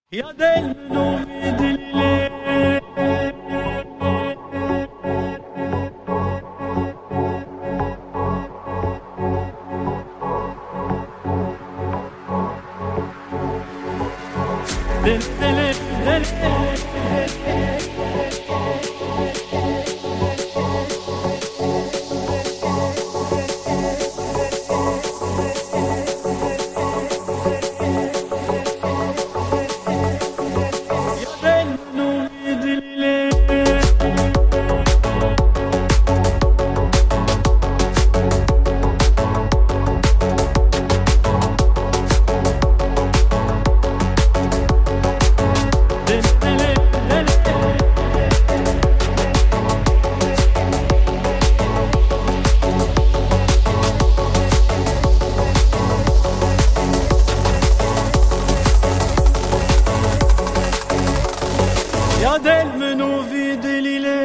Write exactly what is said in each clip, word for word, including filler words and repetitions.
يا del numidile del del del يا del menù vidilile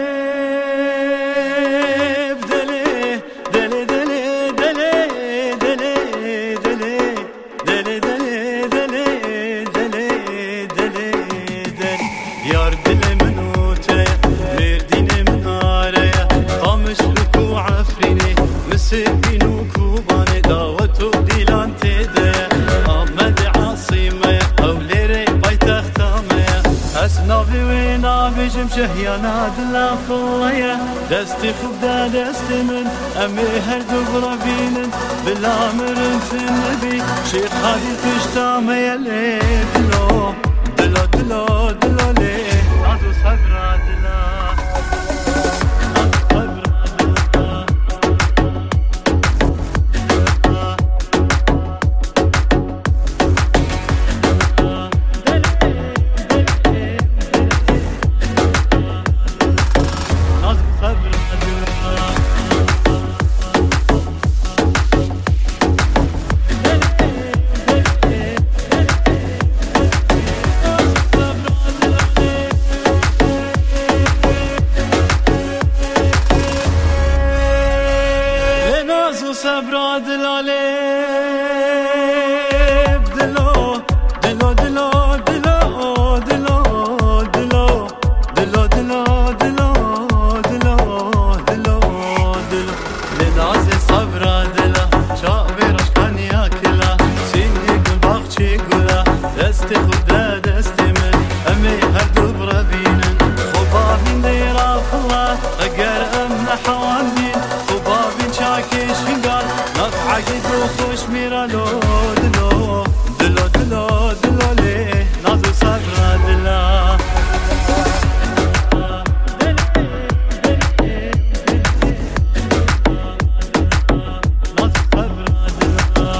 dele dele dele dele dele dele dele dele dele dele dele dele yar dile menute verdine minareye qamışlık u afrini مسبين وكوباني دعوت وديلان تدي أحمد عاصمة أوليري بايتختامة أسنافي وينا بجم شهيانا دلا خلية دستي خبدا دستي من أمي هر دبرا بينن بلا مرنت النبي شيخ هادي تشتامة يلي دلو دلو دلو دلو لي نازو صبرا دلا صبرا دلاله دلو دلو دلو دلو دلو دلو دلو دلو دلو دلو دلو دلو لناز صبرا دلا شعبي رشكان ياكلا سيني قل باغشي قلا دستي خدا دستي من امي هر دبرا بينن خبابين ديرا فلا اقر امنا حوالين خبابين شاكي شنقال عقد وخوش ميرا لو دلو دلو دلو دلو ليه نازو صبرا دلا نازو صبرا دلا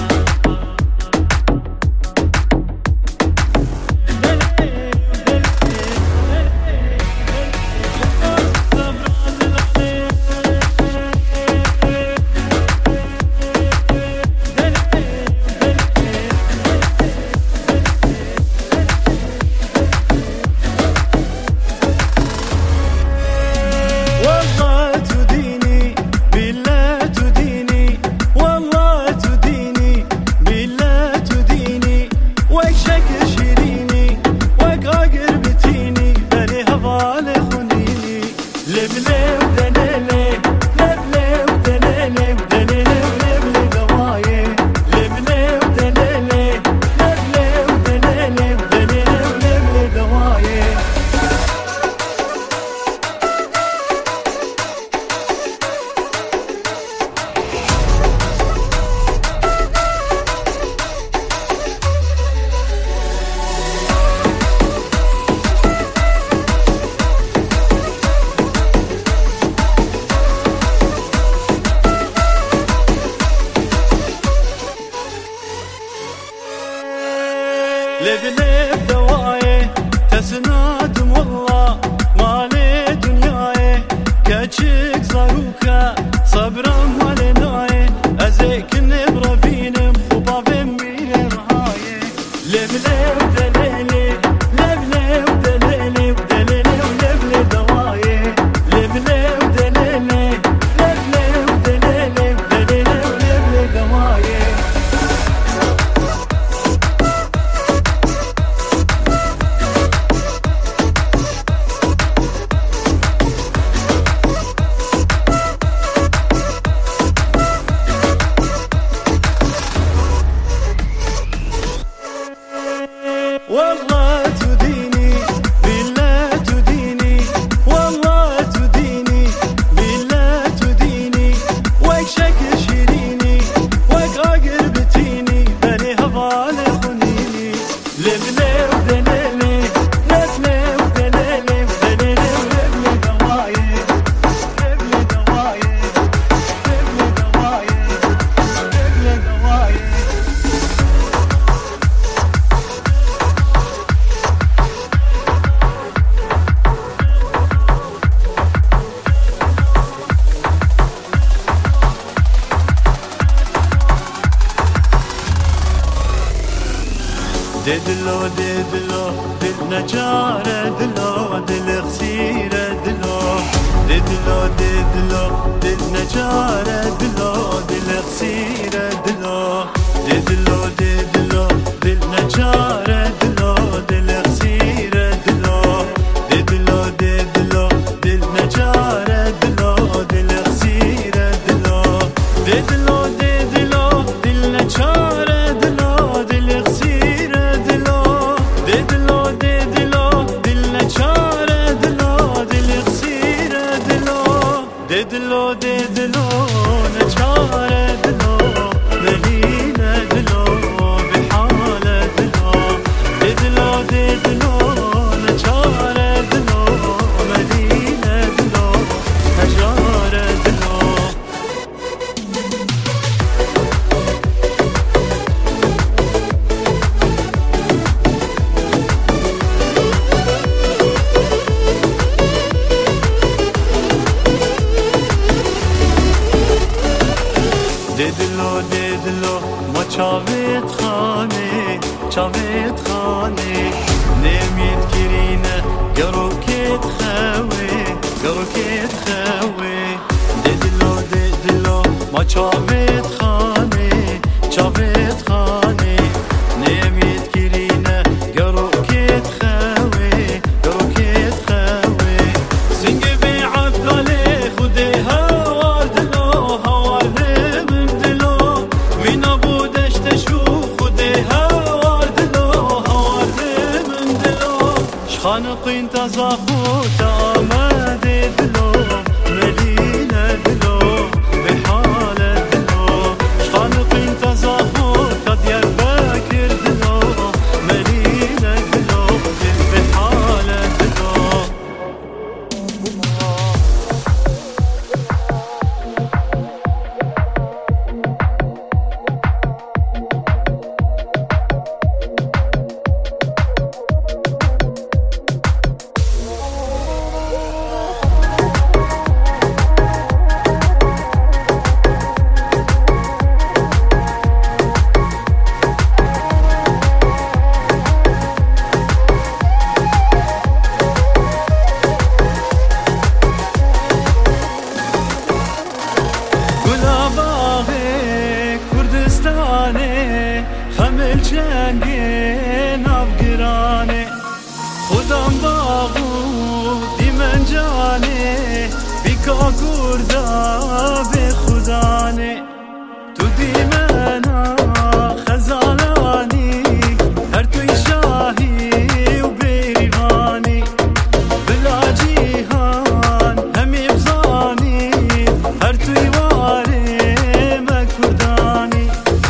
لب لب دواي تسنادم والله مالي دنياي كاتشك زاروكا صبرا مالي ناي ازيك نبرا بينم خبابين بين رهاي لب لب دليلي لب لب دليلي ودليلي ولب لب دواي لب لب دليلي لب لب دليلي ودليلي ولب لب دواي دلو دلو دل نجاره دلو دل خسیره دلو دلو دلو دل نجاره دلو دل خسیره دلو دلو دلو دل نجاره دلو دل خسیره دلو دلو دلو دل نجاره دلو دل خسیره دلو دلو دلو دل نجاره دلو دل خسیره دلو دلو دلو دل نجاره دلو دل خسیره دلو دلو دلو نجاره دلو دليله دلو بحاله دلو دلو دلو نجاره دلو دليله دلو نجاره دلو دلو دلو ما چاوید خانه چاوید خانه نمید کرینه گرو کت خوه گرو کت خوه دلو دلو ما چاوید خانه چاوید خانه نمید کرینه گرو کت خوه گرو کت خوه سنگ بی عبداله خوده هوار دلو هوار خانقين تزاخوت آمده دلو مدينة دلو بحالة دلو خانقين تزاخوت ديار باكر دلو مدينة دلو بحالة دلو خمل چنگه نافگرانه خودم باغو دیمن جانه بیکا گردا به خدانه تو دیمنا خزانانی هر توی شاهی و بیریوانی بلا جیهان همی بزانی هر توی واره مکردانی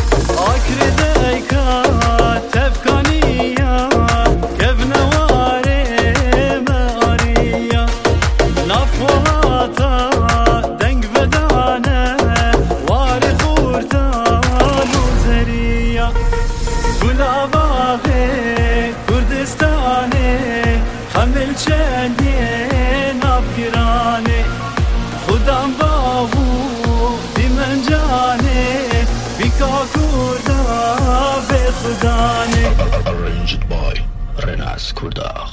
خمل چنگه نافگرانه خودم باهو دیمن جانه بیکا کردا به خدانه Arranged by Renas Kurdakh.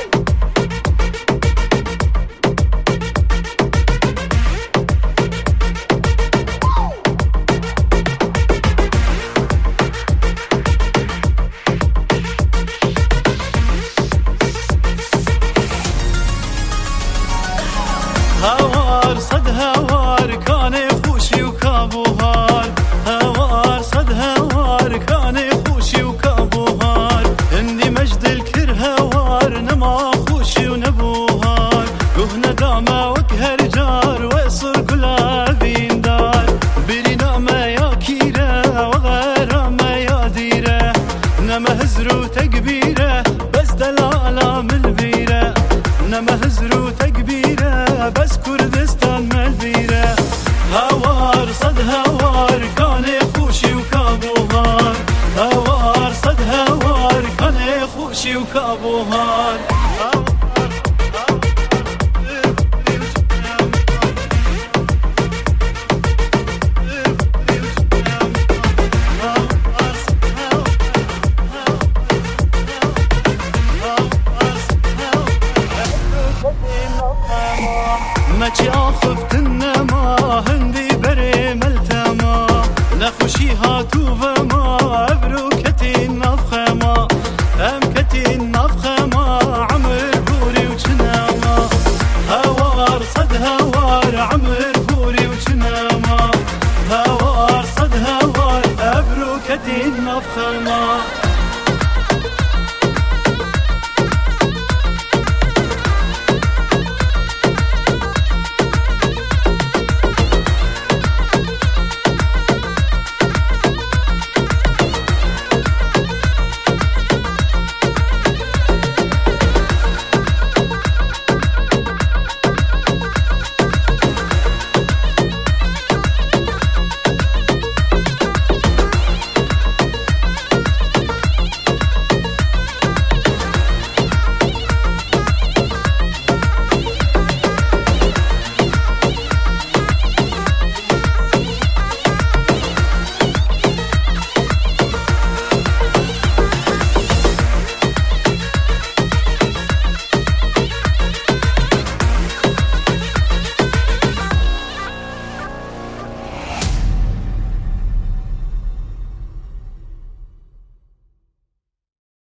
هوار صد هوار كان خوشي وكابوهار هوار صد هوار كان خوشي وكابوهار اني مجد الكر هوار نما نما هزر وتكبيره بس دلالة من البيره نما هزر وتكبيره بس كردستان من البيره هوار صد هوار كان خوشي وكابوهار هوار صد هوار كان خوشي وكابوهار